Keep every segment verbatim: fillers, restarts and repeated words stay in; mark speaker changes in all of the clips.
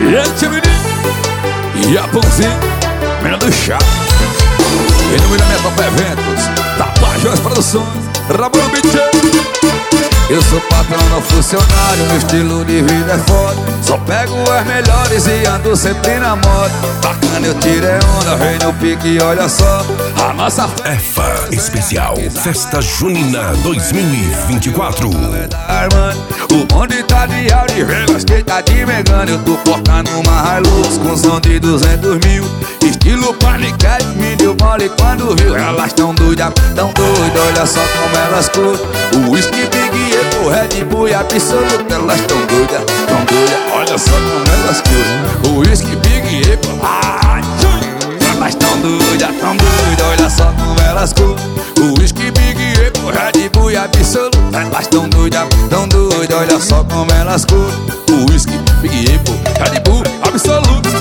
Speaker 1: E aí, tia menino, e a Pãozinho, menina do chá. E no Miramento Top Eventos, da Pajós Produções, Ramon Bitcher. Eu sou patrão, não funcionário, meu estilo de vida é foda. Só pego as melhores e ando sempre na moda. Bacana, eu tirei onda, rei no pique, olha só. A nossa
Speaker 2: F A Especial Festa Junina dois mil e vinte e quatro.
Speaker 1: O bonde tá de Audi, velas que tá de Megane. Eu tô portando uma Hilux com som de duzentos mil. Estilo paniquete, me deu mole quando viu. Elas tão doidas, tão doidas, olha só como elas curtem. O whisky Big Apple, Red Bull e Absoluto. Elas tão doidas, tão doidas, olha só como elas curtem. O whisky Big Apple, ah, elas tão doidas, tão doidas, olha só como elas curtem. O whisky Big Apple, Red Bull e Absoluto. Elas tão doidas, tão doidas, olha só como elas curtem. O whisky Big Apple, Red Bull, Absoluto.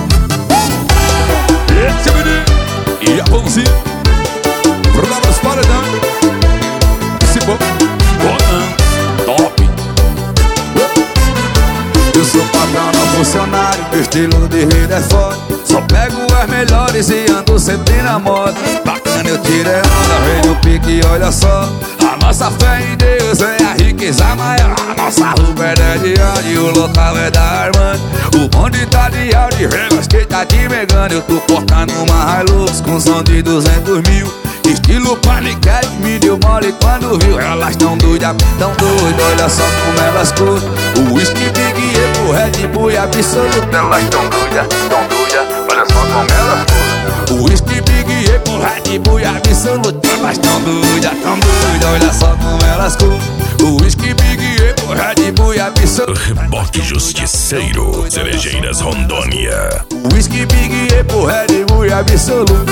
Speaker 1: Esse menino e a Pãozinho, programa dos paredão. Se bom, bonão, top. Eu sou patrão, não funcionário, meu estilo de vida é foda. Só pego as melhores e ando sempre na moda. Bacana, eu tirei onda, rei no pique, olha só. A nossa fé em Deus é a riqueza maior. A nossa roupa é de Audi e o local é da Armani. O bonde tá de Audi, velas que tá de Megane. Eu tô portando uma Hilux com som de duzentos mil. Estilo paniquete, me deu mole quando viu. Elas tão doidas, tão doidas, olha só como elas curtem. O whisky Big Apple, Red Bull e Absoluto. Elas tão doidas, tão doidas, olha só como elas curtem. O whisky Big Apple, Red Bull e Absoluto. Elas tão doidas, tão doidas, olha só como elas curtem. O whisky Big Apple, Red Bull e Absoluto.
Speaker 2: Reboque Justiceiro, Cerejeiras Rondônia.
Speaker 1: O whisky Big Apple, Red Bull e Absoluto.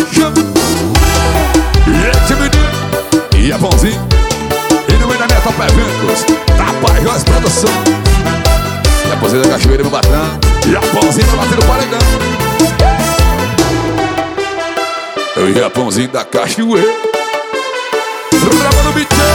Speaker 1: E esse menino, e a Pãozinho, e no Miramento Top Eventos, da Pajós Produções. E a Pãozinho da Cachoeira, meu patrão, e a Pãozinho tá batendo paredão. Eu e a Pãozinho da Cachoeira, Ramon Bitcher.